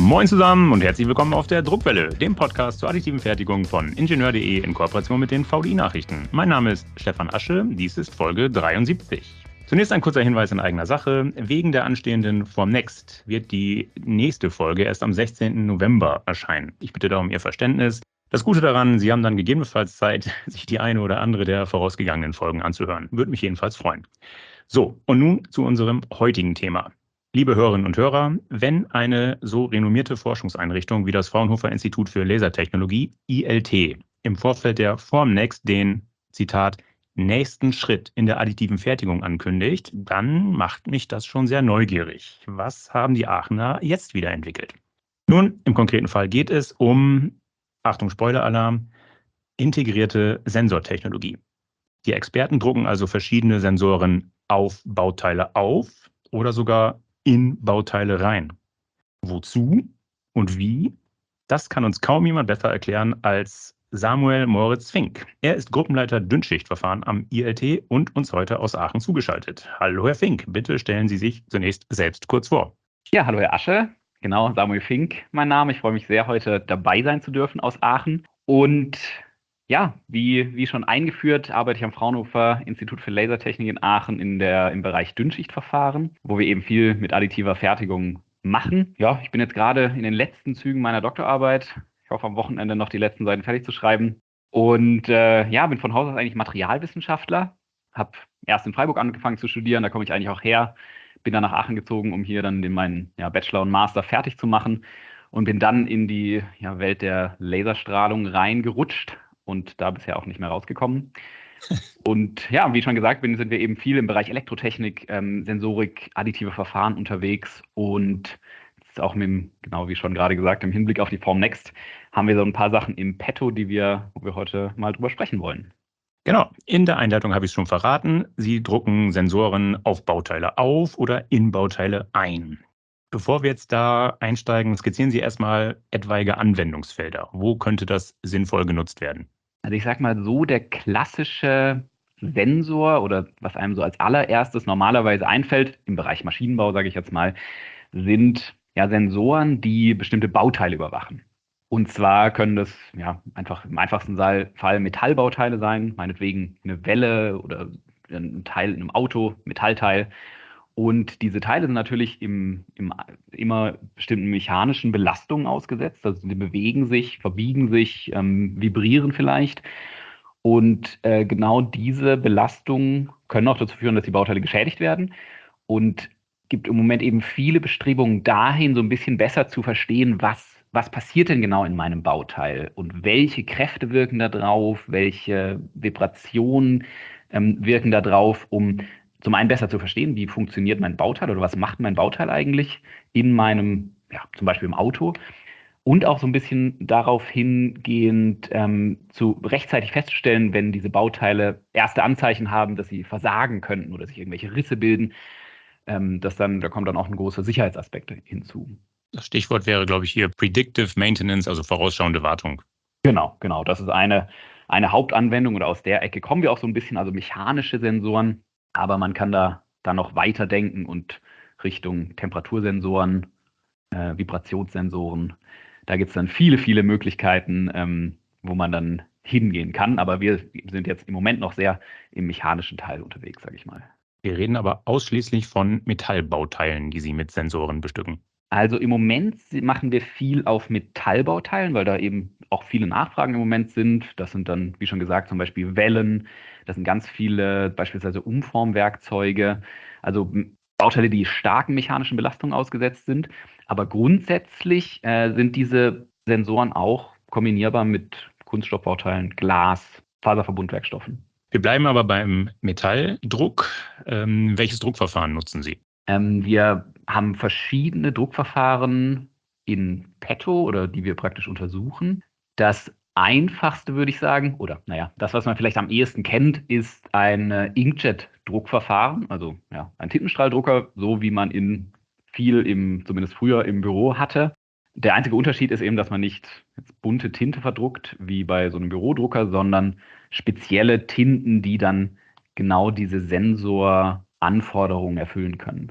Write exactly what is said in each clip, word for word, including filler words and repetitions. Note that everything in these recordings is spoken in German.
Moin zusammen und herzlich willkommen auf der Druckwelle, dem Podcast zur additiven Fertigung von Ingenieur punkt de in Kooperation mit den V D I-Nachrichten. Mein Name ist Stefan Asche, dies ist Folge dreiundsiebzig. Zunächst ein kurzer Hinweis in eigener Sache. Wegen der anstehenden Formnext wird die nächste Folge erst am sechzehnten November erscheinen. Ich bitte da um Ihr Verständnis. Das Gute daran, Sie haben dann gegebenenfalls Zeit, sich die eine oder andere der vorausgegangenen Folgen anzuhören. Würde mich jedenfalls freuen. So, und nun zu unserem heutigen Thema. Liebe Hörerinnen und Hörer, wenn eine so renommierte Forschungseinrichtung wie das Fraunhofer Institut für Lasertechnologie, I L T, im Vorfeld der Formnext den, Zitat, nächsten Schritt in der additiven Fertigung ankündigt, dann macht mich das schon sehr neugierig. Was haben die Aachener jetzt wieder entwickelt? Nun, im konkreten Fall geht es um, Achtung Spoiler-Alarm, integrierte Sensortechnologie. Die Experten drucken also verschiedene Sensoren auf Bauteile auf oder sogar in Bauteile rein. Wozu und wie? Das kann uns kaum jemand besser erklären als Samuel Moritz Fink. Er ist Gruppenleiter Dünnschichtverfahren am I L T und uns heute aus Aachen zugeschaltet. Hallo Herr Fink, bitte stellen Sie sich zunächst selbst kurz vor. Ja, hallo Herr Asche, genau, Samuel Fink, mein Name. Ich freue mich sehr, heute dabei sein zu dürfen aus Aachen. Und ja, wie, wie schon eingeführt, arbeite ich am Fraunhofer Institut für Lasertechnik in Aachen in der, im Bereich Dünnschichtverfahren, wo wir eben viel mit additiver Fertigung machen. Ja, ich bin jetzt gerade in den letzten Zügen meiner Doktorarbeit. Ich hoffe, am Wochenende noch die letzten Seiten fertig zu schreiben. Und äh, ja, bin von Haus aus eigentlich Materialwissenschaftler. Habe erst in Freiburg angefangen zu studieren, da komme ich eigentlich auch her. Bin dann nach Aachen gezogen, um hier dann den, meinen ja, Bachelor und Master fertig zu machen. Und bin dann in die ja, Welt der Laserstrahlung reingerutscht und da bisher auch nicht mehr rausgekommen. Und ja, wie schon gesagt bin, sind wir eben viel im Bereich Elektrotechnik, ähm, Sensorik, additive Verfahren unterwegs. Und jetzt auch mit dem, genau wie schon gerade gesagt, im Hinblick auf die Formnext haben wir so ein paar Sachen im Petto, die wir, wo wir heute mal drüber sprechen wollen. Genau, in der Einleitung habe ich es schon verraten. Sie drucken Sensoren auf Bauteile auf oder in Bauteile ein. Bevor wir jetzt da einsteigen, skizzieren Sie erstmal etwaige Anwendungsfelder. Wo könnte das sinnvoll genutzt werden? Also ich sag mal so, der klassische Sensor oder was einem so als allererstes normalerweise einfällt, im Bereich Maschinenbau, sage ich jetzt mal, sind ja Sensoren, die bestimmte Bauteile überwachen. Und zwar können das ja einfach im einfachsten Fall Metallbauteile sein, meinetwegen eine Welle oder ein Teil in einem Auto, Metallteil. Und diese Teile sind natürlich im, im immer bestimmten mechanischen Belastungen ausgesetzt. Also die bewegen sich, verbiegen sich, ähm, vibrieren vielleicht. Und äh, genau diese Belastungen können auch dazu führen, dass die Bauteile geschädigt werden. Und gibt im Moment eben viele Bestrebungen dahin, so ein bisschen besser zu verstehen, was, was passiert denn genau in meinem Bauteil und welche Kräfte wirken da drauf, welche Vibrationen ähm, wirken da drauf, um zum einen besser zu verstehen, wie funktioniert mein Bauteil oder was macht mein Bauteil eigentlich in meinem, ja, zum Beispiel im Auto. Und auch so ein bisschen darauf hingehend ähm, zu rechtzeitig festzustellen, wenn diese Bauteile erste Anzeichen haben, dass sie versagen könnten oder sich irgendwelche Risse bilden. Ähm, das dann, da kommt dann auch ein großer Sicherheitsaspekt hinzu. Das Stichwort wäre, glaube ich, hier Predictive Maintenance, also vorausschauende Wartung. Genau, genau. Das ist eine, eine Hauptanwendung oder aus der Ecke kommen wir auch so ein bisschen, also mechanische Sensoren. Aber man kann da dann noch weiter denken und Richtung Temperatursensoren, äh, Vibrationssensoren. Da gibt es dann viele, viele Möglichkeiten, ähm, wo man dann hingehen kann. Aber wir sind jetzt im Moment noch sehr im mechanischen Teil unterwegs, sage ich mal. Wir reden aber ausschließlich von Metallbauteilen, die Sie mit Sensoren bestücken. Also im Moment machen wir viel auf Metallbauteilen, weil da eben auch viele Nachfragen im Moment sind. Das sind dann, wie schon gesagt, zum Beispiel Wellen. Das sind ganz viele beispielsweise Umformwerkzeuge. Also Bauteile, die starken mechanischen Belastungen ausgesetzt sind. Aber grundsätzlich äh, sind diese Sensoren auch kombinierbar mit Kunststoffbauteilen, Glas, Faserverbundwerkstoffen. Wir bleiben aber beim Metalldruck. Ähm, welches Druckverfahren nutzen Sie? Ähm, wir haben verschiedene Druckverfahren in petto oder die wir praktisch untersuchen. Das einfachste würde ich sagen, oder naja, das, was man vielleicht am ehesten kennt, ist ein äh, Inkjet-Druckverfahren, also ja, ein Tintenstrahldrucker, so wie man ihn viel im, zumindest früher im Büro hatte. Der einzige Unterschied ist eben, dass man nicht jetzt bunte Tinte verdruckt, wie bei so einem Bürodrucker, sondern spezielle Tinten, die dann genau diese Sensoranforderungen erfüllen können.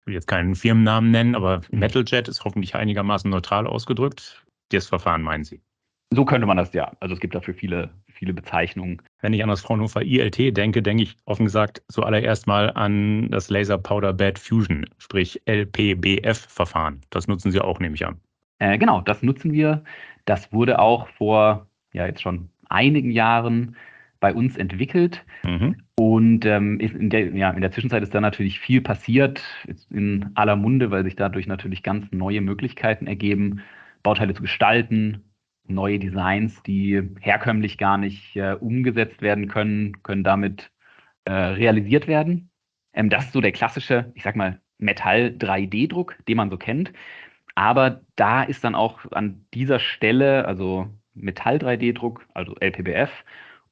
Ich will jetzt keinen Firmennamen nennen, aber Mhm. Metaljet ist hoffentlich einigermaßen neutral ausgedrückt. Das Verfahren meinen Sie? So könnte man das ja. Also es gibt dafür viele, viele Bezeichnungen. Wenn ich an das Fraunhofer I L T denke, denke ich offen gesagt zuallererst mal an das Laser Powder Bed Fusion, sprich L P B F-Verfahren. Das nutzen Sie auch, nehme ich an. Äh, genau, das nutzen wir. Das wurde auch vor ja jetzt schon einigen Jahren bei uns entwickelt. Mhm. Und ähm, ist in der, ja, in der Zwischenzeit ist da natürlich viel passiert, ist in aller Munde, weil sich dadurch natürlich ganz neue Möglichkeiten ergeben, Bauteile zu gestalten, neue Designs, die herkömmlich gar nicht äh, umgesetzt werden können, können damit äh, realisiert werden. Ähm, das ist so der klassische, ich sag mal, Metall drei D-Druck, den man so kennt. Aber da ist dann auch an dieser Stelle, also Metall drei D-Druck, also L P B F,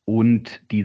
und die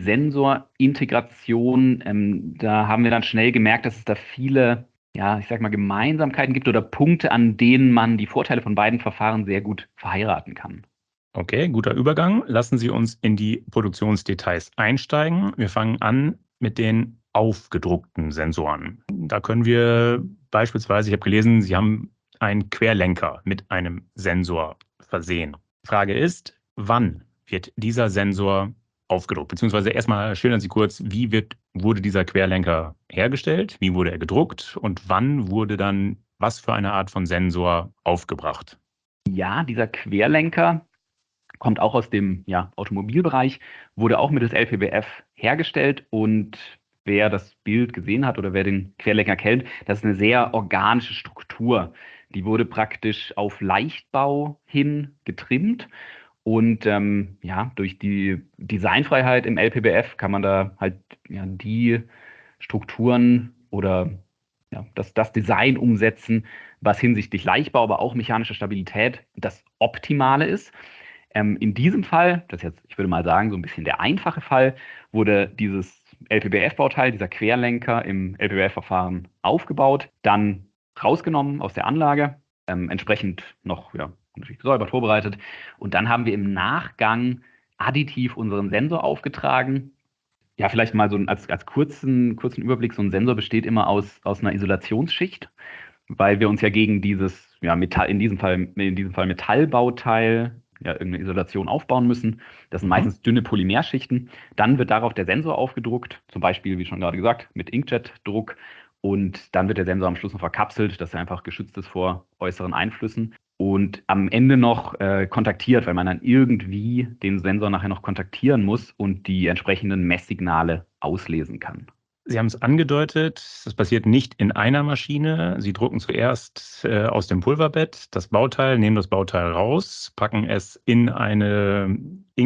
Sensorintegration, ähm, da haben wir dann schnell gemerkt, dass es da viele, ja, ich sag mal, Gemeinsamkeiten gibt oder Punkte, an denen man die Vorteile von beiden Verfahren sehr gut verheiraten kann. Okay, guter Übergang. Lassen Sie uns in die Produktionsdetails einsteigen. Wir fangen an mit den aufgedruckten Sensoren. Da können wir beispielsweise, ich habe gelesen, Sie haben einen Querlenker mit einem Sensor versehen. Frage ist, wann wird dieser Sensor aufgedruckt? Beziehungsweise erstmal schildern Sie kurz, wie wird, wurde dieser Querlenker hergestellt, wie wurde er gedruckt und wann wurde dann was für eine Art von Sensor aufgebracht? Ja, dieser Querlenker kommt auch aus dem ja, Automobilbereich, wurde auch mittels L P B F hergestellt und wer das Bild gesehen hat oder wer den Querlenker kennt, das ist eine sehr organische Struktur. Die wurde praktisch auf Leichtbau hin getrimmt und ähm, ja, durch die Designfreiheit im L P B F kann man da halt ja, die Strukturen oder ja, das, das Design umsetzen, was hinsichtlich Leichtbau, aber auch mechanischer Stabilität das Optimale ist. Ähm, in diesem Fall, das ist jetzt, ich würde mal sagen, so ein bisschen der einfache Fall, wurde dieses L P B F-Bauteil, dieser Querlenker im L P B F-Verfahren aufgebaut, dann rausgenommen aus der Anlage, ähm, entsprechend noch ja, natürlich gesäubert, vorbereitet. Und dann haben wir im Nachgang additiv unseren Sensor aufgetragen. Ja, vielleicht mal so als, als kurzen, kurzen Überblick, so ein Sensor besteht immer aus, aus einer Isolationsschicht, weil wir uns ja gegen dieses, ja, Metall, in diesem Fall, in diesem Fall Metallbauteil, ja, irgendeine Isolation aufbauen müssen. Das sind Mhm. meistens dünne Polymerschichten. Dann wird darauf der Sensor aufgedruckt, zum Beispiel, wie schon gerade gesagt, mit Inkjet-Druck. Und dann wird der Sensor am Schluss noch verkapselt, dass er einfach geschützt ist vor äußeren Einflüssen. Und am Ende noch äh, kontaktiert, weil man dann irgendwie den Sensor nachher noch kontaktieren muss und die entsprechenden Messsignale auslesen kann. Sie haben es angedeutet, das passiert nicht in einer Maschine. Sie drucken zuerst äh, aus dem Pulverbett das Bauteil, nehmen das Bauteil raus, packen es in eine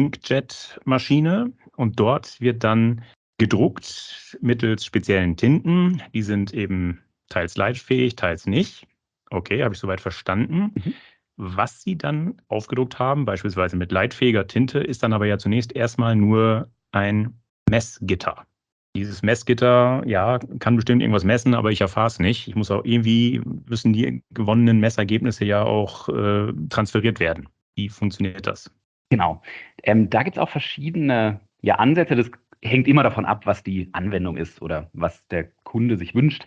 Inkjet-Maschine und dort wird dann gedruckt mittels speziellen Tinten. Die sind eben teils leitfähig, teils nicht. Okay, habe ich soweit verstanden. Mhm. Was Sie dann aufgedruckt haben, beispielsweise mit leitfähiger Tinte, ist dann aber ja zunächst erstmal nur ein Messgitter. Dieses Messgitter, ja, kann bestimmt irgendwas messen, aber ich erfahre es nicht. Ich muss auch irgendwie, müssen die gewonnenen Messergebnisse ja auch äh, transferiert werden. Wie funktioniert das? Genau. Ähm, da gibt es auch verschiedene ja, Ansätze. Das hängt immer davon ab, was die Anwendung ist oder was der Kunde sich wünscht.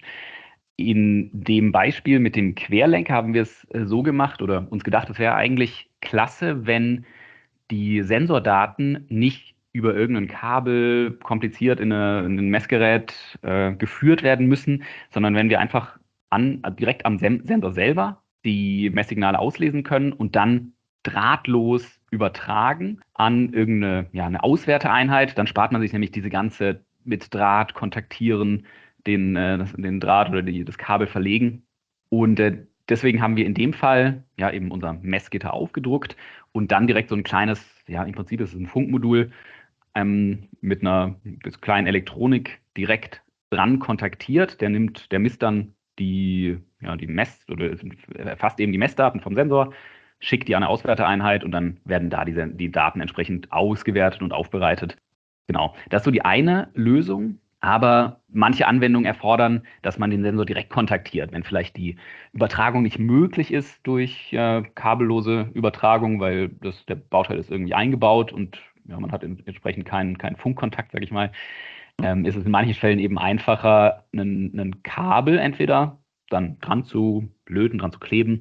In dem Beispiel mit dem Querlenker haben wir es äh, so gemacht oder uns gedacht, es wäre eigentlich klasse, wenn die Sensordaten nicht über irgendein Kabel kompliziert in, eine, in ein Messgerät äh, geführt werden müssen, sondern wenn wir einfach an, direkt am Sen Sensor selber die Messsignale auslesen können und dann drahtlos übertragen an irgendeine ja, eine Auswerteeinheit, dann spart man sich nämlich diese ganze mit Draht kontaktieren, den, äh, das, den Draht oder die, das Kabel verlegen. Und äh, deswegen haben wir in dem Fall ja eben unser Messgitter aufgedruckt und dann direkt so ein kleines, ja, im Prinzip ist es ein Funkmodul ähm, mit einer mit kleinen Elektronik direkt dran kontaktiert. Der nimmt, der misst dann die, ja, die Mess- oder erfasst eben die Messdaten vom Sensor, schickt die an eine Auswerteeinheit und dann werden da diese, die Daten entsprechend ausgewertet und aufbereitet. Genau. Das ist so die eine Lösung. Aber manche Anwendungen erfordern, dass man den Sensor direkt kontaktiert. Wenn vielleicht die Übertragung nicht möglich ist durch äh, kabellose Übertragung, weil das, der Bauteil ist irgendwie eingebaut und ja, man hat entsprechend keinen, keinen Funkkontakt, sage ich mal, ähm, ist es in manchen Fällen eben einfacher, ein Kabel entweder dann dran zu löten, dran zu kleben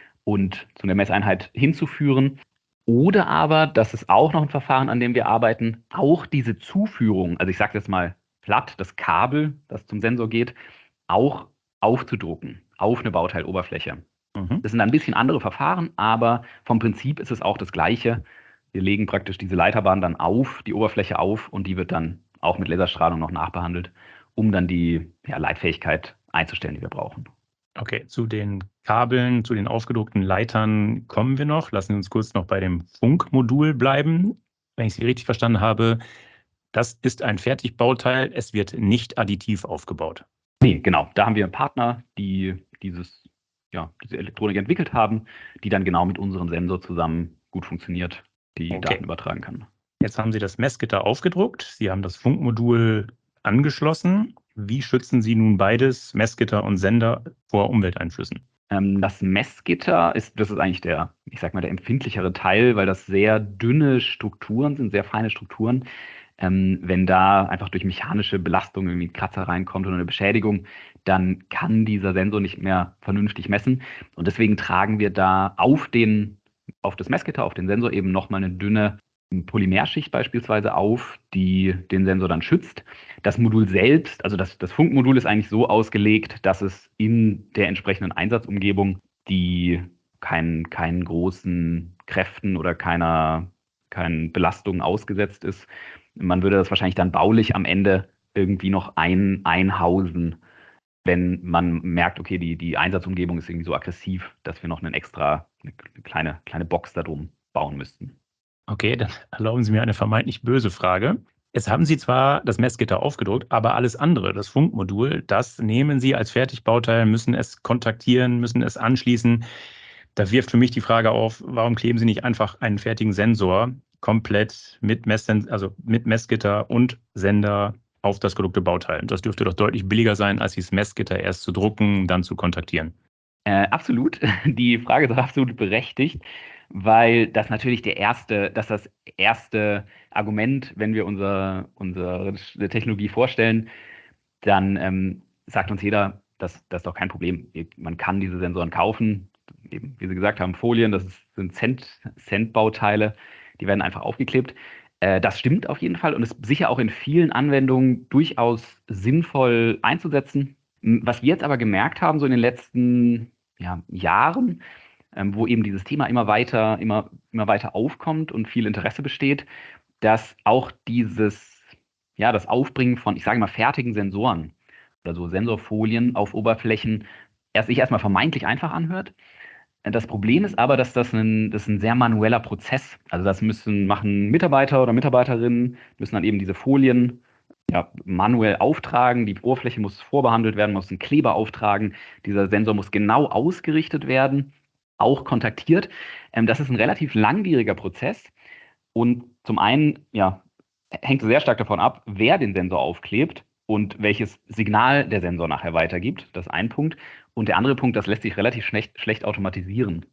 und zu einer Messeinheit hinzuführen. Oder aber, das ist auch noch ein Verfahren, an dem wir arbeiten, auch diese Zuführung, also ich sage jetzt mal platt, das Kabel, das zum Sensor geht, auch aufzudrucken auf eine Bauteiloberfläche. Mhm. Das sind ein bisschen andere Verfahren, aber vom Prinzip ist es auch das Gleiche. Wir legen praktisch diese Leiterbahn dann auf, die Oberfläche auf und die wird dann auch mit Laserstrahlung noch nachbehandelt, um dann die ja, Leitfähigkeit einzustellen, die wir brauchen. Okay, zu den Kabeln, zu den aufgedruckten Leitern kommen wir noch. Lassen Sie uns kurz noch bei dem Funkmodul bleiben. Wenn ich Sie richtig verstanden habe, das ist ein Fertigbauteil. Es wird nicht additiv aufgebaut. Nee, genau. Da haben wir Partner, die dieses, ja, diese Elektronik entwickelt haben, die dann genau mit unserem Sensor zusammen gut funktioniert, die Okay. Daten übertragen kann. Jetzt haben Sie das Messgitter aufgedruckt. Sie haben das Funkmodul angeschlossen. Wie schützen Sie nun beides, Messgitter und Sender, vor Umwelteinflüssen? Ähm, das Messgitter ist, das ist eigentlich der, ich sag mal, der empfindlichere Teil, weil das sehr dünne Strukturen sind, sehr feine Strukturen. Ähm, wenn da einfach durch mechanische Belastung irgendwie ein Kratzer reinkommt oder eine Beschädigung, dann kann dieser Sensor nicht mehr vernünftig messen. Und deswegen tragen wir da auf den, auf das Messgitter, auf den Sensor eben nochmal eine dünne Polymerschicht beispielsweise auf, die den Sensor dann schützt. Das Modul selbst, also das, das Funkmodul ist eigentlich so ausgelegt, dass es in der entsprechenden Einsatzumgebung, die keinen, keinen großen Kräften oder keiner, keinen Belastungen ausgesetzt ist, man würde das wahrscheinlich dann baulich am Ende irgendwie noch ein, einhausen, wenn man merkt, okay, die, die Einsatzumgebung ist irgendwie so aggressiv, dass wir noch einen extra, eine kleine, kleine Box da drum bauen müssten. Okay, dann erlauben Sie mir eine vermeintlich böse Frage. Jetzt haben Sie zwar das Messgitter aufgedruckt, aber alles andere, das Funkmodul, das nehmen Sie als Fertigbauteil, müssen es kontaktieren, müssen es anschließen. Da wirft für mich die Frage auf, warum kleben Sie nicht einfach einen fertigen Sensor komplett mit, Mess, also mit Messgitter und Sender auf das gedruckte Bauteil? Das dürfte doch deutlich billiger sein, als dieses Messgitter erst zu drucken, dann zu kontaktieren. Äh, absolut. Die Frage ist absolut berechtigt, weil das natürlich der erste, das das erste Argument, wenn wir unser, unsere Technologie vorstellen, dann ähm, sagt uns jeder, das, das ist doch kein Problem. Man kann diese Sensoren kaufen. Eben, wie Sie gesagt haben, Folien, das ist, sind Cent, Cent-Bauteile, die werden einfach aufgeklebt. Äh, das stimmt auf jeden Fall und ist sicher auch in vielen Anwendungen durchaus sinnvoll einzusetzen. Was wir jetzt aber gemerkt haben, so in den letzten ja, Jahren, ähm, wo eben dieses Thema immer weiter, immer, immer weiter aufkommt und viel Interesse besteht, dass auch dieses, ja, das Aufbringen von, ich sage mal, fertigen Sensoren oder so Sensorfolien auf Oberflächen erst sich erstmal vermeintlich einfach anhört. Das Problem ist aber, dass das ein, das ist ein sehr manueller Prozess. Also das müssen machen Mitarbeiter oder Mitarbeiterinnen, müssen dann eben diese Folien ja, manuell auftragen. Die Oberfläche muss vorbehandelt werden, muss einen Kleber auftragen. Dieser Sensor muss genau ausgerichtet werden, auch kontaktiert. Ähm, das ist ein relativ langwieriger Prozess. Und zum einen, ja, hängt es sehr stark davon ab, wer den Sensor aufklebt und welches Signal der Sensor nachher weitergibt. Das ist ein Punkt. Und der andere Punkt, das lässt sich relativ schlecht, schlecht automatisieren.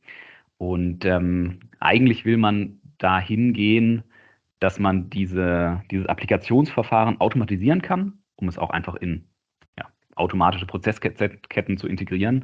Und ähm, eigentlich will man dahin gehen, dass man diese, dieses Applikationsverfahren automatisieren kann, um es auch einfach in ja, automatische Prozessketten zu integrieren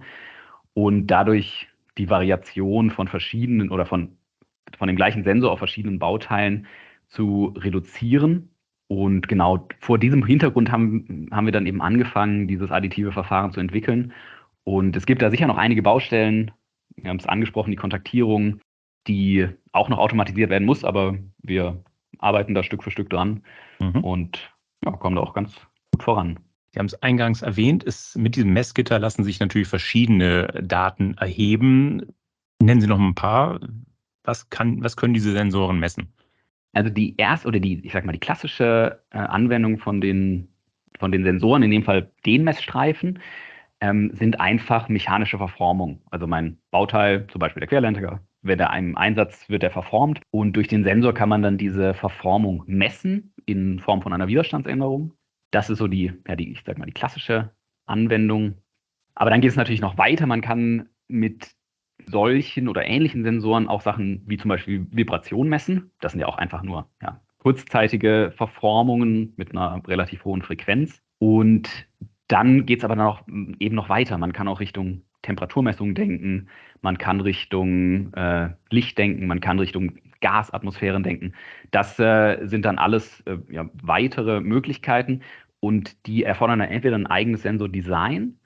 und dadurch die Variation von verschiedenen oder von, von dem gleichen Sensor auf verschiedenen Bauteilen zu reduzieren. Und genau vor diesem Hintergrund haben, haben wir dann eben angefangen, dieses additive Verfahren zu entwickeln. Und es gibt da sicher noch einige Baustellen. Wir haben es angesprochen, die Kontaktierung, die auch noch automatisiert werden muss, aber wir arbeiten da Stück für Stück dran Mhm. und ja, kommen da auch ganz gut voran. Sie haben es eingangs erwähnt, es, mit diesem Messgitter lassen sich natürlich verschiedene Daten erheben. Nennen Sie noch ein paar. Was kann, was können diese Sensoren messen? Also die erst oder die, ich sag mal, die klassische äh, Anwendung von den, von den Sensoren, in dem Fall den Messstreifen, ähm, sind einfach mechanische Verformung. Also mein Bauteil, zum Beispiel der Querlenker, wenn der einem Einsatz wird, der verformt und durch den Sensor kann man dann diese Verformung messen in Form von einer Widerstandsänderung. Das ist so die, ja, die, ich sag mal, die klassische Anwendung. Aber dann geht es natürlich noch weiter. Man kann mit solchen oder ähnlichen Sensoren auch Sachen wie zum Beispiel Vibration messen. Das sind ja auch einfach nur ja, kurzzeitige Verformungen mit einer relativ hohen Frequenz. Und dann geht es aber noch, eben noch weiter. Man kann auch Richtung Temperaturmessung denken, man kann Richtung äh, Licht denken, man kann Richtung Gasatmosphären denken. Das äh, sind dann alles äh, ja, weitere Möglichkeiten und die erfordern dann entweder ein eigenes Sensordesign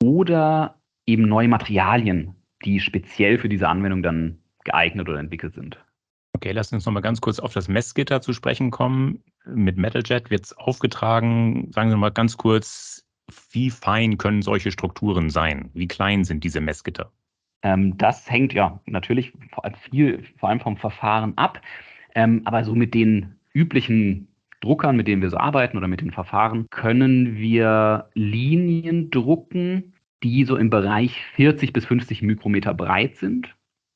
oder eben neue Materialien, die speziell für diese Anwendung dann geeignet oder entwickelt sind. Okay, lass uns noch mal ganz kurz auf das Messgitter zu sprechen kommen. Mit Metaljet wird es aufgetragen. Sagen Sie mal ganz kurz, wie fein können solche Strukturen sein? Wie klein sind diese Messgitter? Ähm, das hängt ja natürlich vor allem viel, vor allem vom Verfahren ab. Ähm, aber so mit den üblichen Druckern, mit denen wir so arbeiten oder mit den Verfahren, können wir Linien drucken, die so im Bereich vierzig bis fünfzig Mikrometer breit sind.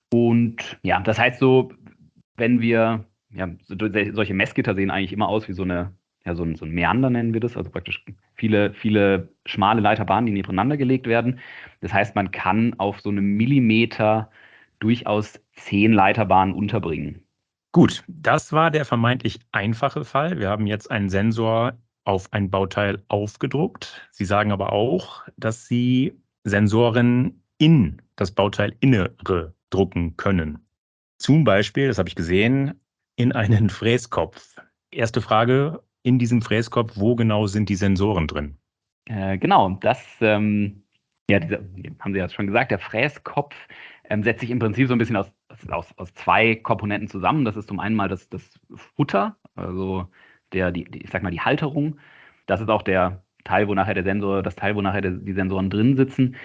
Und ja, das heißt so, wenn wir, ja, so, solche Messgitter sehen eigentlich immer aus wie so eine, ja, so ein, so ein Meander nennen wir das, also praktisch viele, viele schmale Leiterbahnen, die nebeneinander gelegt werden. Das heißt, man kann auf so einem Millimeter durchaus zehn Leiterbahnen unterbringen. Gut, das war der vermeintlich einfache Fall. Wir haben jetzt einen Sensor auf ein Bauteil aufgedruckt. Sie sagen aber auch, dass Sie Sensoren in das Bauteilinere drucken können. Zum Beispiel, das habe ich gesehen, in einen Fräskopf. Erste Frage, in diesem Fräskopf, wo genau sind die Sensoren drin? Äh, genau, das ähm, ja, dieser, haben Sie ja schon gesagt, der Fräskopf ähm, setzt sich im Prinzip so ein bisschen aus, aus, aus zwei Komponenten zusammen. Das ist zum einen mal das, das Futter, also der, die, die, ich sag mal, die Halterung. Das ist auch der Teil, wo nachher der Sensor, das Teil, wo nachher der, die Sensoren drin sitzen.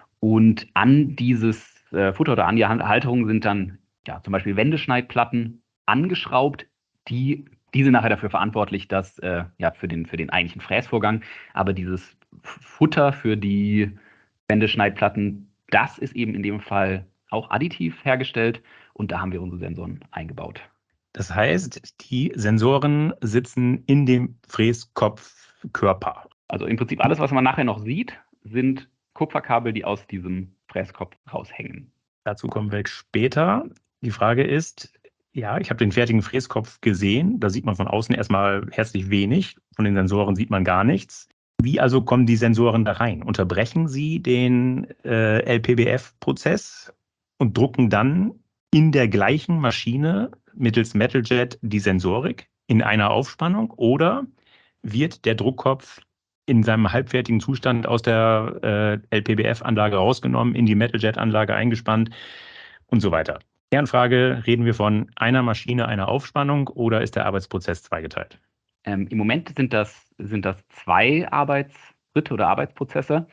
Und an dieses äh, Futter oder an die Halterung sind dann ja, zum Beispiel Wendeschneidplatten angeschraubt, die diese nachher dafür verantwortlich, dass äh, ja für den, für den eigentlichen Fräsvorgang, aber dieses Futter für die Wendeschneidplatten, das ist eben in dem Fall auch additiv hergestellt und da haben wir unsere Sensoren eingebaut. Das heißt, die Sensoren sitzen in dem Fräskopfkörper. Also im Prinzip alles, was man nachher noch sieht, sind Kupferkabel, die aus diesem Fräskopf raushängen. Dazu kommen wir später. Die Frage ist, ja, ich habe den fertigen Fräskopf gesehen. Da sieht man von außen erstmal herzlich wenig. Von den Sensoren sieht man gar nichts. Wie also kommen die Sensoren da rein? Unterbrechen sie den äh, L P B F-Prozess und drucken dann in der gleichen Maschine mittels Metaljet die Sensorik in einer Aufspannung? Oder wird der Druckkopf in seinem halbfertigen Zustand aus der äh, L P B F-Anlage rausgenommen, in die Metaljet-Anlage eingespannt und so weiter? Kernfrage, reden wir von einer Maschine, einer Aufspannung oder ist der Arbeitsprozess zweigeteilt? Ähm, Im Moment sind das, sind das zwei Arbeitsschritte oder Arbeitsprozesse.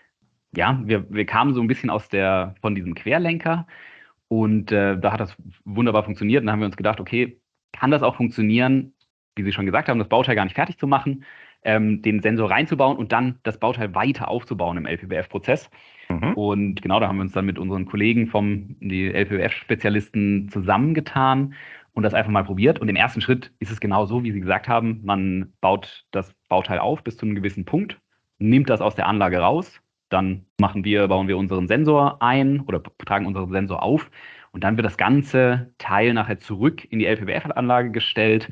Ja, wir, wir kamen so ein bisschen aus der, von diesem Querlenker und äh, da hat das wunderbar funktioniert. Und dann haben wir uns gedacht, okay, kann das auch funktionieren, wie Sie schon gesagt haben, das Bauteil gar nicht fertig zu machen, ähm, den Sensor reinzubauen und dann das Bauteil weiter aufzubauen im L P B F-Prozess. Mhm. Und genau, da haben wir uns dann mit unseren Kollegen vom, die L P B F-Spezialisten zusammengetan und das einfach mal probiert. Und im ersten Schritt ist es genau so, wie Sie gesagt haben, man baut das Bauteil auf bis zu einem gewissen Punkt, nimmt das aus der Anlage raus, dann machen wir, bauen wir unseren Sensor ein oder tragen unseren Sensor auf und dann wird das ganze Teil nachher zurück in die L P B F-Anlage gestellt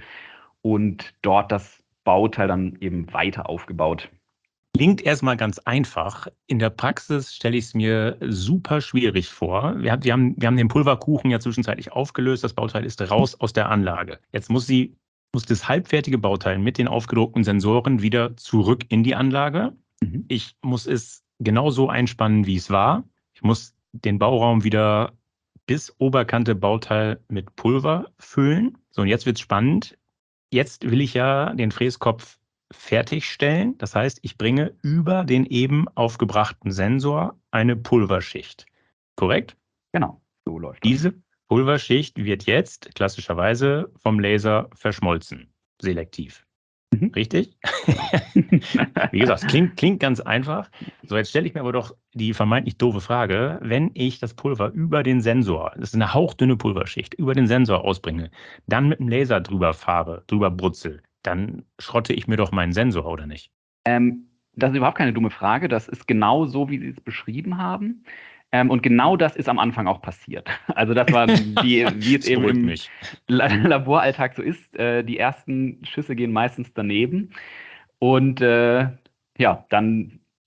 und dort das Bauteil dann eben weiter aufgebaut. Klingt erstmal ganz einfach. In der Praxis stelle ich es mir super schwierig vor. Wir haben, wir haben, wir haben den Pulverkuchen ja zwischenzeitlich aufgelöst. Das Bauteil ist raus aus der Anlage. Jetzt muss sie, muss das halbfertige Bauteil mit den aufgedruckten Sensoren wieder zurück in die Anlage. Mhm. Ich muss es genauso einspannen, wie es war. Ich muss den Bauraum wieder bis Oberkante Bauteil mit Pulver füllen. So, und jetzt wird es spannend. Jetzt will ich ja den Fräskopf fertigstellen. Das heißt, ich bringe über den eben aufgebrachten Sensor eine Pulverschicht. Korrekt? Genau, so läuft das. Diese Pulverschicht wird jetzt klassischerweise vom Laser verschmolzen, selektiv. Mhm. Richtig? Wie gesagt, klingt, klingt ganz einfach. So, jetzt stelle ich mir aber doch die vermeintlich doofe Frage, wenn ich das Pulver über den Sensor, das ist eine hauchdünne Pulverschicht, über den Sensor ausbringe, dann mit dem Laser drüber fahre, drüber brutzel, dann schrotte ich mir doch meinen Sensor, oder nicht? Ähm, das ist überhaupt keine dumme Frage. Das ist genau so, wie Sie es beschrieben haben. Ähm, und genau das ist am Anfang auch passiert. Also das war, wie, wie es Das eben beruhigt im mich. La- Laboralltag so ist. Äh, die ersten Schüsse gehen meistens daneben. Und äh, ja, dann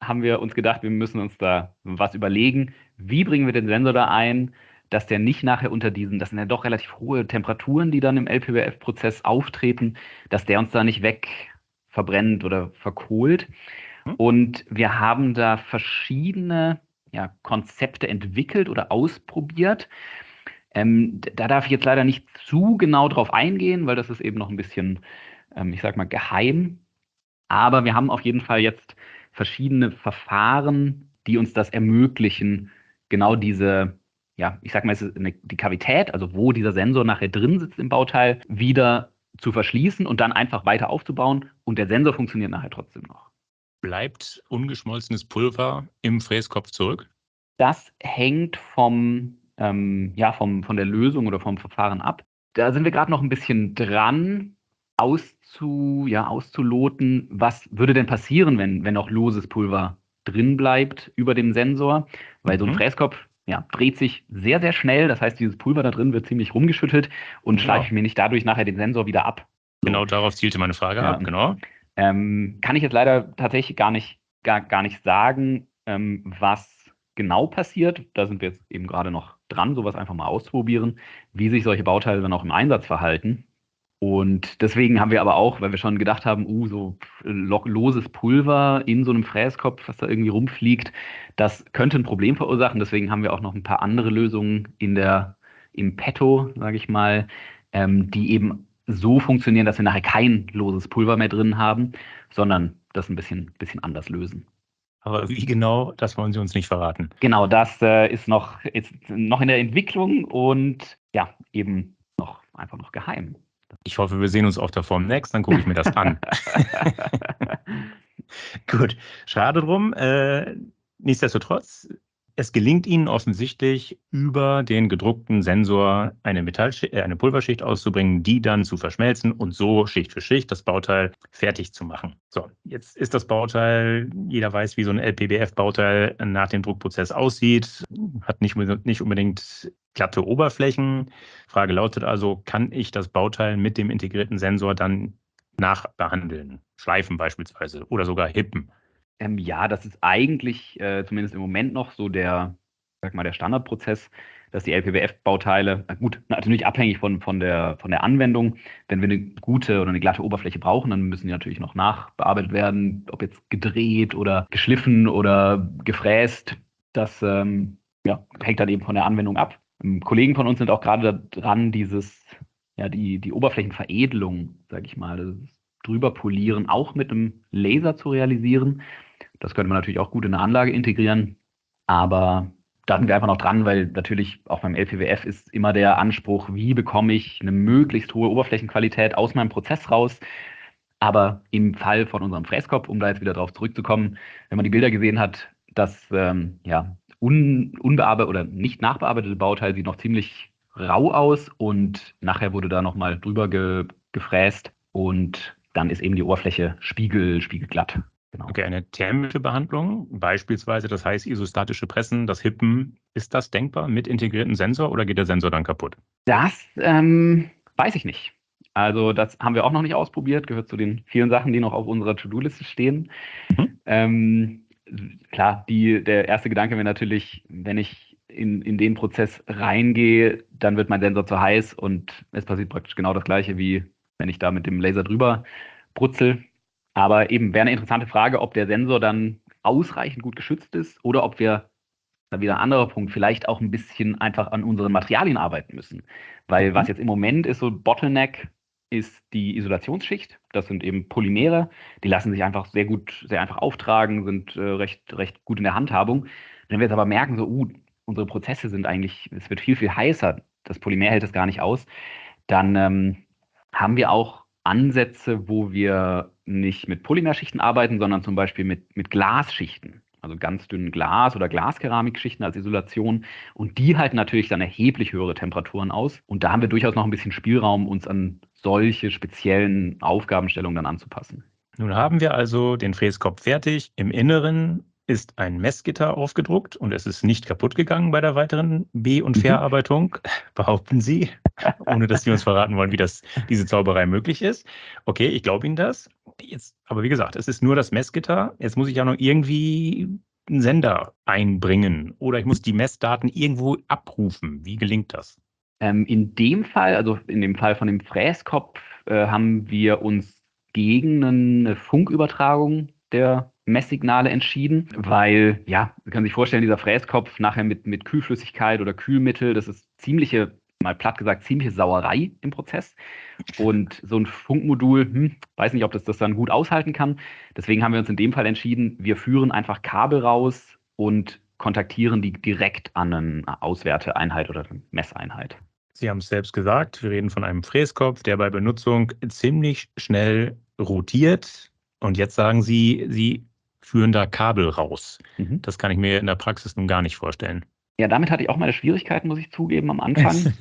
haben wir uns gedacht, wir müssen uns da was überlegen. Wie bringen wir den Sensor da ein, dass der nicht nachher unter diesen, das sind ja doch relativ hohe Temperaturen, die dann im L P B F-Prozess auftreten, dass der uns da nicht weg verbrennt oder verkohlt. Hm? Und wir haben da verschiedene ja, Konzepte entwickelt oder ausprobiert. Ähm, da darf ich jetzt leider nicht zu genau drauf eingehen, weil das ist eben noch ein bisschen, ähm, ich sag mal, geheim. Aber wir haben auf jeden Fall jetzt verschiedene Verfahren, die uns das ermöglichen, genau diese, ja, ich sag mal, es ist eine, die Kavität, also wo dieser Sensor nachher drin sitzt im Bauteil, wieder zu verschließen und dann einfach weiter aufzubauen. Und der Sensor funktioniert nachher trotzdem noch. Bleibt ungeschmolzenes Pulver im Fräskopf zurück? Das hängt vom, ähm, ja, vom, von der Lösung oder vom Verfahren ab. Da sind wir gerade noch ein bisschen dran, auszu, ja, auszuloten, was würde denn passieren, wenn, wenn noch loses Pulver drin bleibt über dem Sensor. Weil so ein Mhm. Fräskopf ja, dreht sich sehr, sehr schnell. Das heißt, dieses Pulver da drin wird ziemlich rumgeschüttelt und Genau. schleife ich mir nicht dadurch nachher den Sensor wieder ab. So. Genau darauf zielte meine Frage Ja. ab, genau. Ähm, kann ich jetzt leider tatsächlich gar nicht, gar, gar nicht sagen, ähm, was genau passiert. Da sind wir jetzt eben gerade noch dran, sowas einfach mal auszuprobieren, wie sich solche Bauteile dann auch im Einsatz verhalten. Und deswegen haben wir aber auch, weil wir schon gedacht haben, uh, so lo- loses Pulver in so einem Fräskopf, was da irgendwie rumfliegt, das könnte ein Problem verursachen. Deswegen haben wir auch noch ein paar andere Lösungen in der, im Petto, sage ich mal, ähm, die eben so funktionieren, dass wir nachher kein loses Pulver mehr drin haben, sondern das ein bisschen, bisschen anders lösen. Aber wie genau, das wollen Sie uns nicht verraten. Genau, das äh, ist noch, ist noch in der Entwicklung und ja, eben noch einfach noch geheim. Ich hoffe, wir sehen uns auf der Form Next, dann gucke ich mir das an. Gut, schade drum. Äh, nichtsdestotrotz, es gelingt Ihnen offensichtlich, über den gedruckten Sensor eine, Metallschi- äh, eine Pulverschicht auszubringen, die dann zu verschmelzen und so Schicht für Schicht das Bauteil fertig zu machen. So, jetzt ist das Bauteil, jeder weiß, wie so ein L P B F-Bauteil nach dem Druckprozess aussieht, hat nicht, nicht unbedingt glatte Oberflächen. Frage lautet also, kann ich das Bauteil mit dem integrierten Sensor dann nachbehandeln, schleifen beispielsweise oder sogar hippen? Ähm, ja, das ist eigentlich äh, zumindest im Moment noch so der, sag mal, der Standardprozess, dass die L P B F-Bauteile, äh, gut, natürlich abhängig von, von der, von der Anwendung, wenn wir eine gute oder eine glatte Oberfläche brauchen, dann müssen die natürlich noch nachbearbeitet werden, ob jetzt gedreht oder geschliffen oder gefräst. Das ähm, ja, hängt dann eben von der Anwendung ab. Ähm, Kollegen von uns sind auch gerade dran, dieses, ja, die, die Oberflächenveredelung, sag ich mal, das drüber polieren, auch mit einem Laser zu realisieren. Das könnte man natürlich auch gut in eine Anlage integrieren, aber da sind wir einfach noch dran, weil natürlich auch beim L P W F ist immer der Anspruch, wie bekomme ich eine möglichst hohe Oberflächenqualität aus meinem Prozess raus. Aber im Fall von unserem Fräskopf, um da jetzt wieder drauf zurückzukommen, wenn man die Bilder gesehen hat, das ähm, ja, un, unbearbeitet oder nicht nachbearbeitete Bauteil sieht noch ziemlich rau aus und nachher wurde da nochmal drüber ge, gefräst und dann ist eben die Oberfläche spiegel, spiegelglatt. Genau. Okay, eine thermische Behandlung, beispielsweise das heißt isostatische Pressen, das Hippen, ist das denkbar mit integriertem Sensor oder geht der Sensor dann kaputt? Das ähm, weiß ich nicht. Also das haben wir auch noch nicht ausprobiert, gehört zu den vielen Sachen, die noch auf unserer To-Do-Liste stehen. Mhm. Ähm, klar, die, der erste Gedanke wäre natürlich, wenn ich in, in den Prozess reingehe, dann wird mein Sensor zu heiß und es passiert praktisch genau das Gleiche, wie wenn ich da mit dem Laser drüber brutzel. Aber eben wäre eine interessante Frage, ob der Sensor dann ausreichend gut geschützt ist oder ob wir, dann wieder ein anderer Punkt, vielleicht auch ein bisschen einfach an unseren Materialien arbeiten müssen. Weil Mhm. was jetzt im Moment ist so Bottleneck, ist die Isolationsschicht. Das sind eben Polymere, die lassen sich einfach sehr gut, sehr einfach auftragen, sind äh, recht, recht gut in der Handhabung. Wenn wir jetzt aber merken, so, uh, unsere Prozesse sind eigentlich, es wird viel, viel heißer, das Polymer hält es gar nicht aus, dann ähm, haben wir auch Ansätze, wo wir nicht mit Polymerschichten arbeiten, sondern zum Beispiel mit, mit Glasschichten. Also ganz dünnen Glas- oder Glaskeraمیkschichten als Isolation. Und die halten natürlich dann erheblich höhere Temperaturen aus. Und da haben wir durchaus noch ein bisschen Spielraum, uns an solche speziellen Aufgabenstellungen dann anzupassen. Nun haben wir also den Fräskopf fertig. Im Inneren ist ein Messgitter aufgedruckt und es ist nicht kaputt gegangen bei der weiteren Be- und Mhm. Verarbeitung, behaupten Sie, ohne dass Sie uns verraten wollen, wie das, diese Zauberei möglich ist. Okay, ich glaube Ihnen das. Jetzt, aber wie gesagt, es ist nur das Messgitter. Jetzt muss ich ja noch irgendwie einen Sender einbringen oder ich muss die Messdaten irgendwo abrufen. Wie gelingt das? Ähm, in dem Fall, also in dem Fall von dem Fräskopf, äh, haben wir uns gegen eine Funkübertragung der Messsignale entschieden, weil, ja, Sie können sich vorstellen, dieser Fräskopf nachher mit, mit Kühlflüssigkeit oder Kühlmittel, das ist ziemliche, mal platt gesagt, ziemliche Sauerei im Prozess. Und so ein Funkmodul, hm, weiß nicht, ob das das dann gut aushalten kann. Deswegen haben wir uns in dem Fall entschieden, wir führen einfach Kabel raus und kontaktieren die direkt an eine Auswerteeinheit oder eine Messeinheit. Sie haben es selbst gesagt, wir reden von einem Fräskopf, der bei Benutzung ziemlich schnell rotiert. Und jetzt sagen Sie, Sie führen da Kabel raus. Mhm. Das kann ich mir in der Praxis nun gar nicht vorstellen. Ja, damit hatte ich auch meine Schwierigkeiten, muss ich zugeben, am Anfang.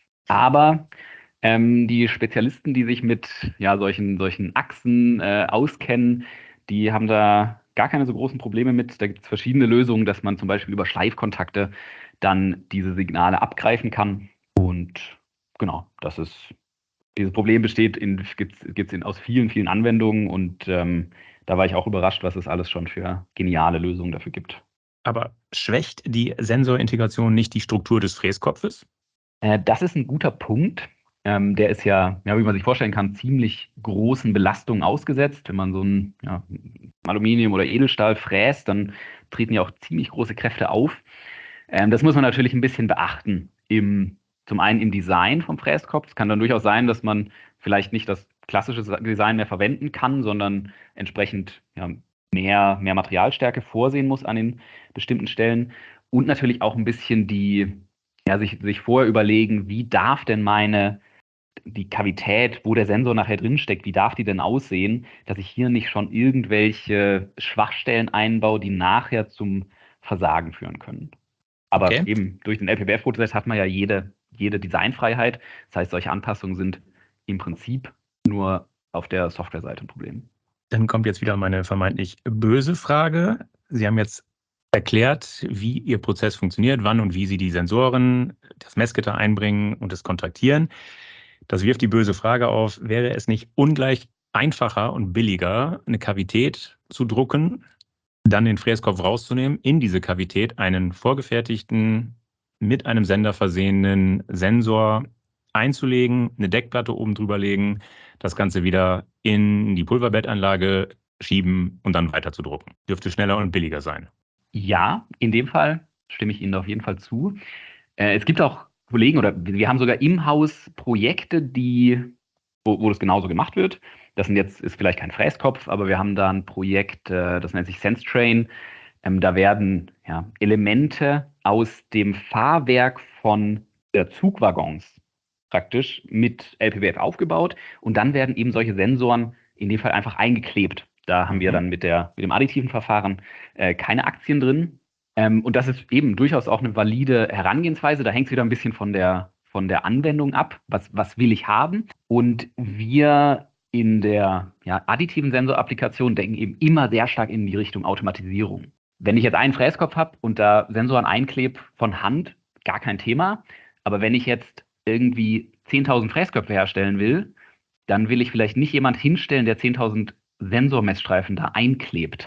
Aber ähm, die Spezialisten, die sich mit ja, solchen, solchen Achsen äh, auskennen, die haben da gar keine so großen Probleme mit. Da gibt es verschiedene Lösungen, dass man zum Beispiel über Schleifkontakte dann diese Signale abgreifen kann. Und genau, das ist, dieses Problem besteht in, gibt's, gibt's in, aus vielen, vielen Anwendungen und ähm, da war ich auch überrascht, was es alles schon für geniale Lösungen dafür gibt. Aber schwächt die Sensorintegration nicht die Struktur des Fräskopfes? Äh, das ist ein guter Punkt. Ähm, der ist ja, ja, wie man sich vorstellen kann, ziemlich großen Belastungen ausgesetzt. Wenn man so ein ja, Aluminium oder Edelstahl fräst, dann treten ja auch ziemlich große Kräfte auf. Ähm, das muss man natürlich ein bisschen beachten. Im, zum einen im Design vom Fräskopf. Es kann dann durchaus sein, dass man vielleicht nicht das klassische Design mehr verwenden kann, sondern entsprechend ja, mehr, mehr Materialstärke vorsehen muss an den bestimmten Stellen. Und natürlich auch ein bisschen die, ja, sich, sich vorher überlegen, wie darf denn meine die Kavität, wo der Sensor nachher drinsteckt, wie darf die denn aussehen, dass ich hier nicht schon irgendwelche Schwachstellen einbaue, die nachher zum Versagen führen können. Aber Okay. eben durch den L P B F-Prozess hat man ja jede, jede Designfreiheit. Das heißt, solche Anpassungen sind im Prinzip nur auf der Softwareseite ein Problem. Dann kommt jetzt wieder meine vermeintlich böse Frage. Sie haben jetzt erklärt, wie Ihr Prozess funktioniert, wann und wie Sie die Sensoren, das Messgitter einbringen und es kontaktieren. Das wirft die böse Frage auf, wäre es nicht ungleich einfacher und billiger, eine Kavität zu drucken, dann den Fräskopf rauszunehmen, in diese Kavität einen vorgefertigten, mit einem Sender versehenen Sensor einzulegen, eine Deckplatte oben drüber legen, das Ganze wieder in die Pulverbettanlage schieben und dann weiter zu drucken. Dürfte schneller und billiger sein. Ja, in dem Fall stimme ich Ihnen auf jeden Fall zu. Äh, es gibt auch Kollegen oder wir haben sogar im Haus Projekte, die, wo, wo das genauso gemacht wird. Das sind jetzt, ist vielleicht kein Fräskopf, aber wir haben da ein Projekt, äh, das nennt sich SenseTrain. Ähm, da werden ja, Elemente aus dem Fahrwerk von äh, Zugwaggons praktisch mit L P B F aufgebaut und dann werden eben solche Sensoren in dem Fall einfach eingeklebt. Da haben wir Mhm. dann mit, der, mit dem additiven Verfahren äh, keine Aktien drin. Ähm, und das ist eben durchaus auch eine valide Herangehensweise. Da hängt es wieder ein bisschen von der, von der Anwendung ab. Was, was will ich haben? Und wir in der ja, additiven Sensorapplikation denken eben immer sehr stark in die Richtung Automatisierung. Wenn ich jetzt einen Fräskopf habe und da Sensoren einklebe von Hand, gar kein Thema. Aber wenn ich jetzt irgendwie zehntausend Fräsköpfe herstellen will, dann will ich vielleicht nicht jemand hinstellen, der zehntausend Sensormessstreifen da einklebt.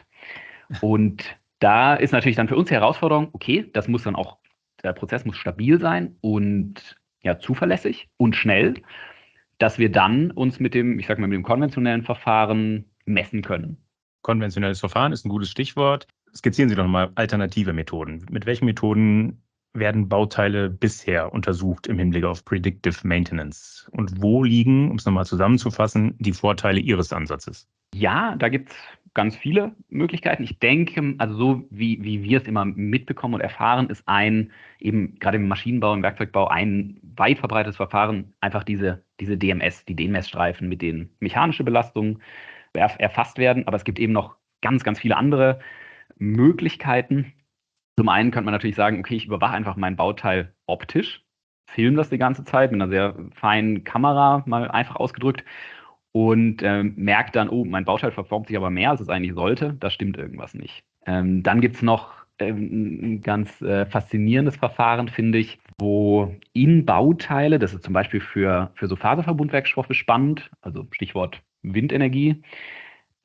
Und da ist natürlich dann für uns die Herausforderung, okay, das muss dann auch, der Prozess muss stabil sein und ja, zuverlässig und schnell, dass wir dann uns mit dem, ich sag mal, mit dem konventionellen Verfahren messen können. Konventionelles Verfahren ist ein gutes Stichwort. Skizzieren Sie doch mal alternative Methoden. Mit welchen Methoden werden Bauteile bisher untersucht im Hinblick auf Predictive Maintenance? Und wo liegen, um es nochmal zusammenzufassen, die Vorteile Ihres Ansatzes? Ja, da gibt es ganz viele Möglichkeiten. Ich denke, also so wie, wie wir es immer mitbekommen und erfahren, ist ein, eben gerade im Maschinenbau, im Werkzeugbau, ein weit verbreitetes Verfahren einfach diese, diese D M S, die D Messstreifen, mit denen mechanische Belastungen erf erfasst werden. Aber es gibt eben noch ganz, ganz viele andere Möglichkeiten. Zum einen könnte man natürlich sagen, okay, ich überwache einfach mein Bauteil optisch, filme das die ganze Zeit mit einer sehr feinen Kamera, mal einfach ausgedrückt, und ähm, merke dann, oh, mein Bauteil verformt sich aber mehr, als es eigentlich sollte. Da stimmt irgendwas nicht. Ähm, dann gibt es noch ähm, ein ganz äh, faszinierendes Verfahren, finde ich, wo in Bauteile, das ist zum Beispiel für, für so Faserverbundwerkstoffe spannend, also Stichwort Windenergie,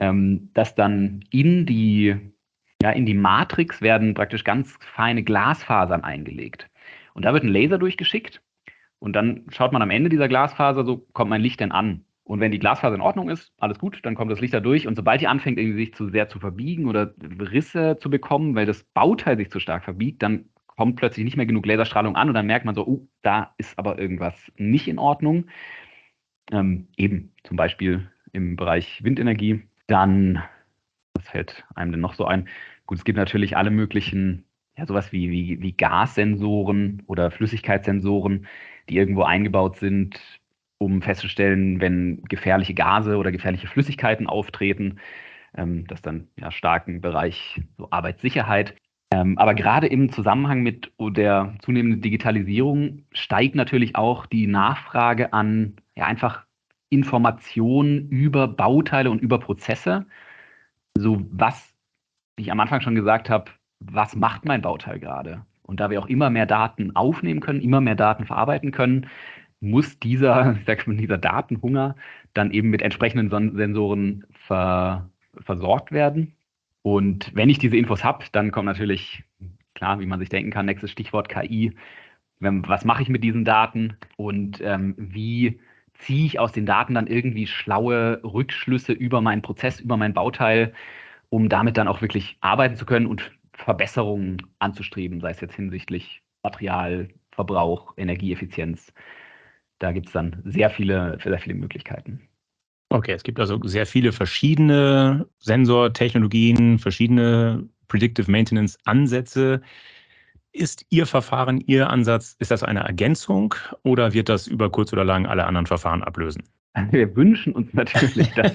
ähm, dass dann in die, ja, in die Matrix werden praktisch ganz feine Glasfasern eingelegt. Und da wird ein Laser durchgeschickt und dann schaut man am Ende dieser Glasfaser, so kommt mein Licht denn an. Und wenn die Glasfaser in Ordnung ist, alles gut, dann kommt das Licht da durch. Und sobald die anfängt, irgendwie sich zu sehr zu verbiegen oder Risse zu bekommen, weil das Bauteil sich zu stark verbiegt, dann kommt plötzlich nicht mehr genug Laserstrahlung an und dann merkt man so, oh, da ist aber irgendwas nicht in Ordnung. Ähm, eben zum Beispiel im Bereich Windenergie. Dann, was fällt einem denn noch so ein? Gut, es gibt natürlich alle möglichen, ja, sowas wie, wie, wie Gassensoren oder Flüssigkeitssensoren, die irgendwo eingebaut sind, um festzustellen, wenn gefährliche Gase oder gefährliche Flüssigkeiten auftreten. Ähm, das dann ja stark im Bereich so Arbeitssicherheit. Ähm, aber gerade im Zusammenhang mit der zunehmenden Digitalisierung steigt natürlich auch die Nachfrage an ja, einfach Informationen über Bauteile und über Prozesse. So was, wie ich am Anfang schon gesagt habe, was macht mein Bauteil gerade? Und da wir auch immer mehr Daten aufnehmen können, immer mehr Daten verarbeiten können, muss dieser, ich sag mal, dieser Datenhunger dann eben mit entsprechenden Son- Sensoren ver, versorgt werden. Und wenn ich diese Infos habe, dann kommt natürlich, klar, wie man sich denken kann, nächstes Stichwort K I. Wenn, was mache ich mit diesen Daten und ähm, wie ziehe ich aus den Daten dann irgendwie schlaue Rückschlüsse über meinen Prozess, über mein Bauteil, um damit dann auch wirklich arbeiten zu können und Verbesserungen anzustreben, sei es jetzt hinsichtlich Materialverbrauch, Energieeffizienz. Da gibt es dann sehr viele, sehr viele Möglichkeiten. Okay, es gibt also sehr viele verschiedene Sensortechnologien, verschiedene Predictive Maintenance Ansätze. Ist Ihr Verfahren, Ihr Ansatz, ist das eine Ergänzung oder wird das über kurz oder lang alle anderen Verfahren ablösen? Wir wünschen uns natürlich, dass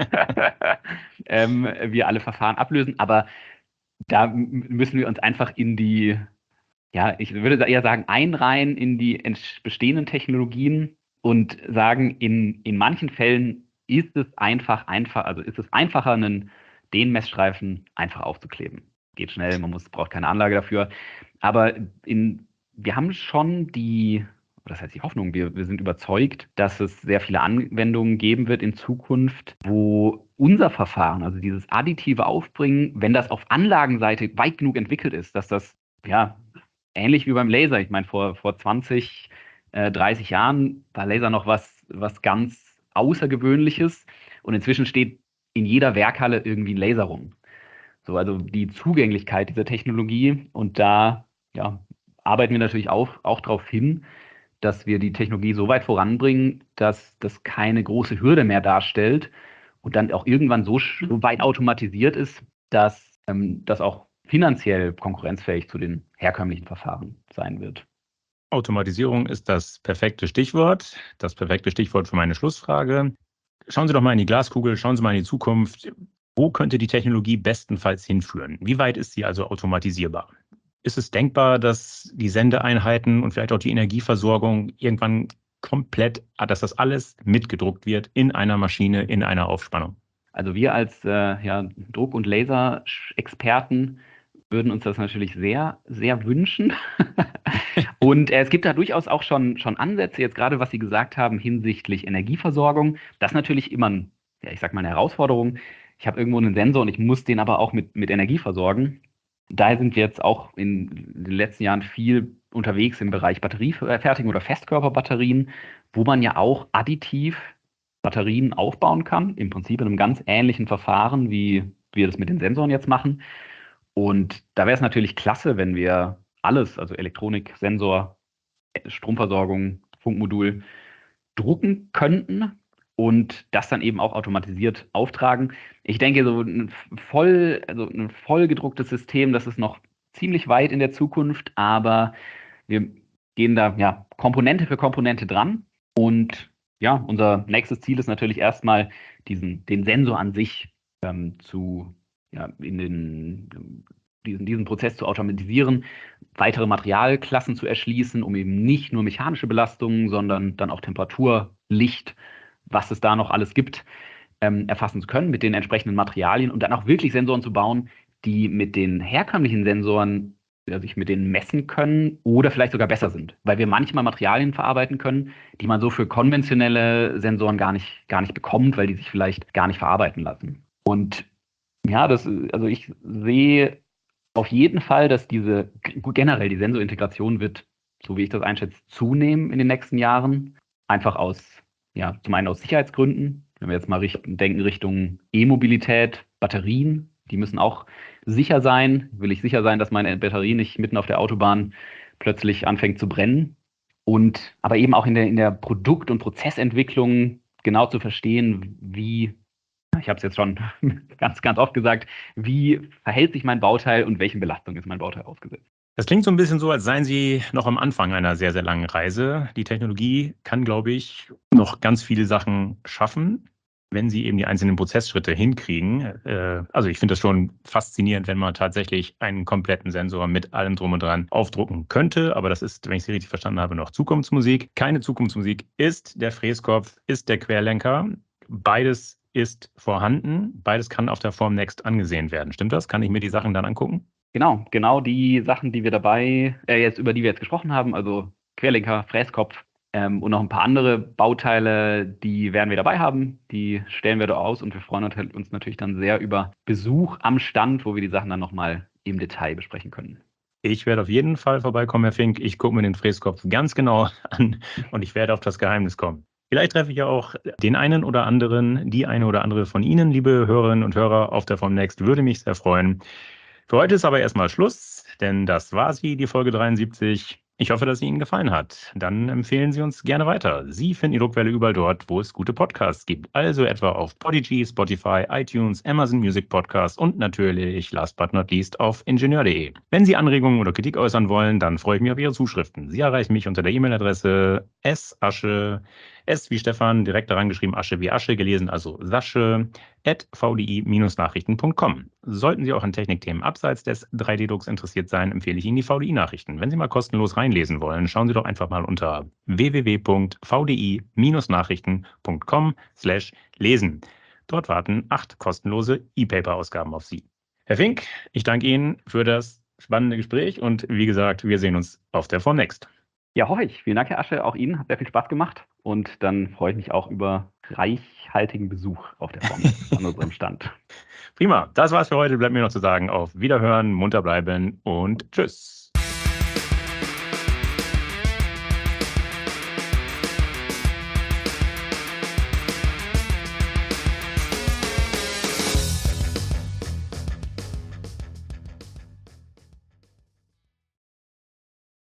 ähm, wir alle Verfahren ablösen, aber da m- müssen wir uns einfach in die, ja, ich würde eher sagen, einreihen in die ents- bestehenden Technologien und sagen, in, in manchen Fällen ist es einfach, einfach, also ist es einfacher, einen, den Messstreifen einfach aufzukleben. Geht schnell, man muss, braucht keine Anlage dafür. Aber in, wir haben schon die, das heißt die Hoffnung, wir, wir sind überzeugt, dass es sehr viele Anwendungen geben wird in Zukunft, wo unser Verfahren, also dieses additive Aufbringen, wenn das auf Anlagenseite weit genug entwickelt ist, dass das ja ähnlich wie beim Laser. Ich meine, vor, vor zwanzig, äh, dreißig Jahren war Laser noch was, was ganz Außergewöhnliches und inzwischen steht in jeder Werkhalle irgendwie ein Laser rum. So, also die Zugänglichkeit dieser Technologie und da ja, arbeiten wir natürlich auch, auch darauf hin, dass wir die Technologie so weit voranbringen, dass das keine große Hürde mehr darstellt und dann auch irgendwann so, sch- so weit automatisiert ist, dass ähm, das auch finanziell konkurrenzfähig zu den herkömmlichen Verfahren sein wird. Automatisierung ist das perfekte Stichwort, das perfekte Stichwort für meine Schlussfrage. Schauen Sie doch mal in die Glaskugel, schauen Sie mal in die Zukunft. Wo könnte die Technologie bestenfalls hinführen? Wie weit ist sie also automatisierbar? Ist es denkbar, dass die Sendeeinheiten und vielleicht auch die Energieversorgung irgendwann komplett, dass das alles mitgedruckt wird in einer Maschine, in einer Aufspannung? Also wir als äh, ja, Druck- und Laser-Experten würden uns das natürlich sehr, sehr wünschen. Und äh, es gibt da durchaus auch schon, schon Ansätze, jetzt gerade was Sie gesagt haben hinsichtlich Energieversorgung. Das ist natürlich immer, ein, ja, ich sag mal, eine Herausforderung. Ich habe irgendwo einen Sensor und ich muss den aber auch mit, mit Energie versorgen. Daher sind wir jetzt auch in den letzten Jahren viel unterwegs im Bereich Batteriefertigung oder Festkörperbatterien, wo man ja auch additiv Batterien aufbauen kann, im Prinzip in einem ganz ähnlichen Verfahren, wie wir das mit den Sensoren jetzt machen. Und da wäre es natürlich klasse, wenn wir alles, also Elektronik, Sensor, Stromversorgung, Funkmodul, drucken könnten und das dann eben auch automatisiert auftragen. Ich denke, so ein voll, also ein voll gedrucktes System, das ist noch ziemlich weit in der Zukunft, aber wir gehen da ja Komponente für Komponente dran und ja, unser nächstes Ziel ist natürlich erstmal diesen, den Sensor an sich ähm, zu, ja, in den, diesen, diesen Prozess zu automatisieren, weitere Materialklassen zu erschließen, um eben nicht nur mechanische Belastungen, sondern dann auch Temperatur, Licht, was es da noch alles gibt, ähm, erfassen zu können mit den entsprechenden Materialien und dann auch wirklich Sensoren zu bauen, die mit den herkömmlichen Sensoren ja, sich mit denen messen können oder vielleicht sogar besser sind, weil wir manchmal Materialien verarbeiten können, die man so für konventionelle Sensoren gar nicht, gar nicht bekommt, weil die sich vielleicht gar nicht verarbeiten lassen. Und ja, das, also ich sehe auf jeden Fall, dass diese, generell die Sensorintegration wird, so wie ich das einschätze, zunehmen in den nächsten Jahren. Einfach aus, ja, zum einen aus Sicherheitsgründen. Wenn wir jetzt mal richt denken Richtung E-Mobilität, Batterien, die müssen auch sicher sein. Will ich sicher sein, dass meine Batterie nicht mitten auf der Autobahn plötzlich anfängt zu brennen. Und aber eben auch in der, in der Produkt- und Prozessentwicklung genau zu verstehen, wie, ich habe es jetzt schon ganz, ganz oft gesagt, wie verhält sich mein Bauteil und welchen Belastungen ist mein Bauteil ausgesetzt. Das klingt so ein bisschen so, als seien Sie noch am Anfang einer sehr, sehr langen Reise. Die Technologie kann, glaube ich, noch ganz viele Sachen schaffen, wenn Sie eben die einzelnen Prozessschritte hinkriegen. Äh, Also ich finde das schon faszinierend, wenn man tatsächlich einen kompletten Sensor mit allem drum und dran aufdrucken könnte. Aber das ist, wenn ich Sie richtig verstanden habe, noch Zukunftsmusik. Keine Zukunftsmusik ist der Fräskopf, ist der Querlenker. Beides ist vorhanden. Beides kann auf der Formnext angesehen werden. Stimmt das? Kann ich mir die Sachen dann angucken? Genau, genau die Sachen, die wir dabei, äh, jetzt, über die wir jetzt gesprochen haben, also Querlenker, Fräskopf ähm, und noch ein paar andere Bauteile, die werden wir dabei haben. Die stellen wir da aus und wir freuen uns natürlich dann sehr über Besuch am Stand, wo wir die Sachen dann nochmal im Detail besprechen können. Ich werde auf jeden Fall vorbeikommen, Herr Fink. Ich gucke mir den Fräskopf ganz genau an und ich werde auf das Geheimnis kommen. Vielleicht treffe ich ja auch den einen oder anderen, die eine oder andere von Ihnen, liebe Hörerinnen und Hörer, auf der Formnext. Würde mich sehr freuen. Für heute ist aber erstmal Schluss, denn das war sie, die Folge dreiundsiebzig. Ich hoffe, dass sie Ihnen gefallen hat. Dann empfehlen Sie uns gerne weiter. Sie finden die Druckwelle überall dort, wo es gute Podcasts gibt. Also etwa auf Podigy, Spotify, iTunes, Amazon Music Podcast und natürlich, last but not least, auf ingenieur punkt de. Wenn Sie Anregungen oder Kritik äußern wollen, dann freue ich mich auf Ihre Zuschriften. Sie erreichen mich unter der E-Mail-Adresse sasche, S wie Stefan, direkt daran geschrieben, Asche wie Asche, gelesen, also Sasche, at v d i Nachrichten punkt com. Sollten Sie auch an Technikthemen abseits des drei D Drucks interessiert sein, empfehle ich Ihnen die V D I-Nachrichten. Wenn Sie mal kostenlos reinlesen wollen, schauen Sie doch einfach mal unter w w w punkt v d i Nachrichten punkt com slash lesen. Dort warten acht kostenlose E-Paper-Ausgaben auf Sie. Herr Fink, ich danke Ihnen für das spannende Gespräch und wie gesagt, wir sehen uns auf der Formnext. Ja, hoffe ich. Vielen Dank, Herr Asche. Auch Ihnen hat sehr viel Spaß gemacht. Und dann freue ich mich auch über reichhaltigen Besuch auf der Formnext an unserem Stand. Prima, das war's für heute. Bleibt mir noch zu sagen, auf Wiederhören, munter bleiben und tschüss.